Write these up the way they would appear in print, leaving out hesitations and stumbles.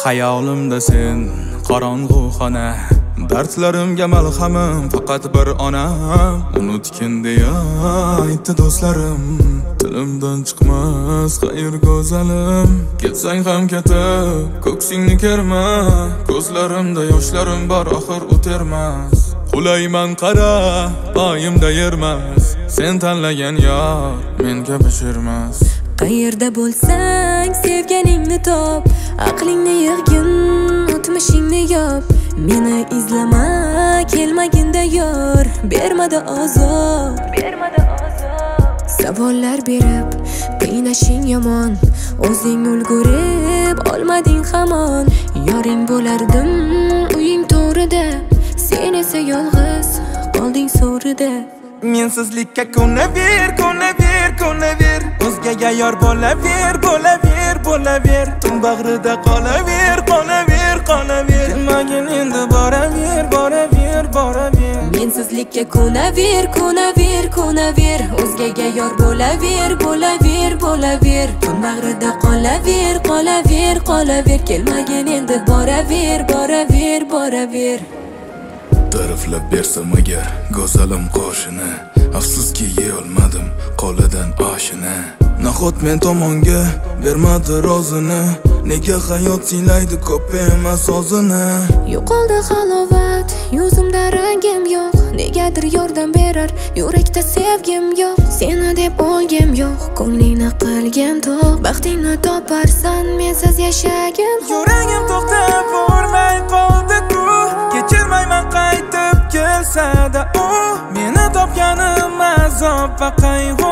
Hayolimda sen qorong'u xona, dardlarimga malhamim faqat bir onam. Unutgin deya aytdi do'stlarim, tilimdan chiqmas xayr go'zalim. Ketsang ham ketib ko'ksingni kerma, ko'zlarimda yoshlarim bor axir o'termas. Qulayman qara, oyimda yermas, sen tanlagan yor menga pishirmas. Qayerda bo'lsang sevganingni top, aqlingni yig'gin, o'tmishingni yop. Meni izlama, kelmaginda yor, bermadi azob. Savollar berib qiynashing yomon, o'zing ulgurib olmading hamon. Yoring bo'lardim uying to'rida, sen esa yolg'iz qolding so'rida. Mensizlikka ko'naver, o'zgaga yor bo'laver, tun bag'rida qolaver. Kelmagin endi boraver. Mensizlikka ko'naver, o'zgaga yor bo'laver, tun bag'rida qolaver. Kelmagin endi boraver. Tariflab bersam agar go'zalim qo'shini, afsuski yeyolmadim qo'lidan oshini. Nahot men tomonga bermadi rozini, nega hayot siylaydi ko'p emas o'zini. Yo'qoldi halovat, yuzimda rangim yo'q, negadir yordam berar yurakda sevgim yo'q. Seni deb olgim yo'q, ko'nglingni qilgin to'q, baxtingni toparsan mensiz yashagin. Yuragim to'xtab bo'lmay qoldi-ku, kechirmayman qaytib kelsa-da u. Meni topganim azob va qayg'u.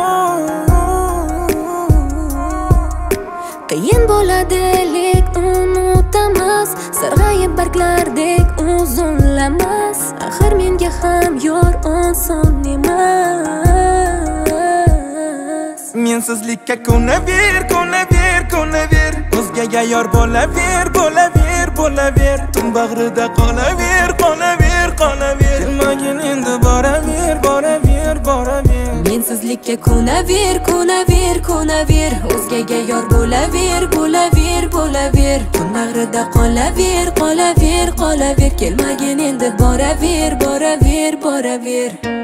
Qiyin bo'ladi lek unutamas, sarg'ayib barglardek uzunlamas. Axir menga ham yor oson emas. Mensizlikka ko'naver, o'zgaga yor bo'laver, tun bag'rida qolaver. Kelmagin endi boraver. Mensizlikka ko'naver, o'zgaga yor bo'laver, tun bag'rida qolaver. Kelmagin endi boraver.